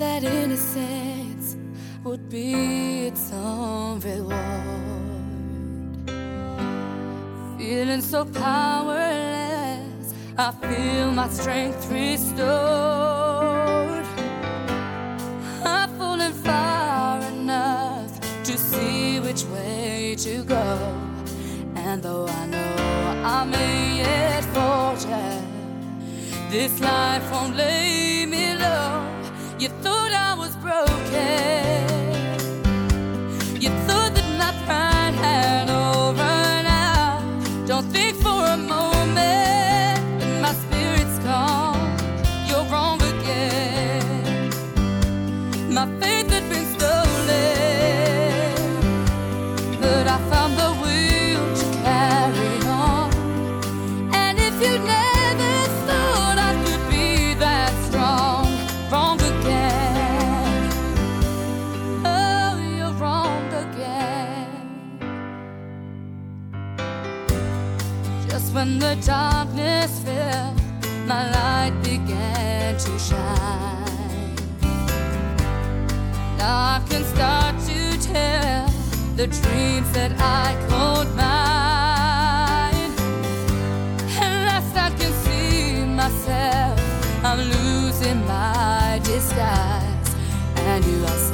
that innocence would be its own reward. Feeling so powerless, I feel my strength restored. I've fallen far enough to see which way to go, and though I know I may yet falter, this life won't lay me low. You thought I was broken. You thought that my pride had all run out. Don't think for a moment that my spirit's gone. You're wrong again. My faith had been stolen, but I found the will to carry on. And if you never thought I could be that strong, wrong again. Oh, you're wrong again. Just when the darkness fell, my light began to shine. Now I can start to tell the dreams that I called mine. At last I can see myself, I'm losing my disguise, and you are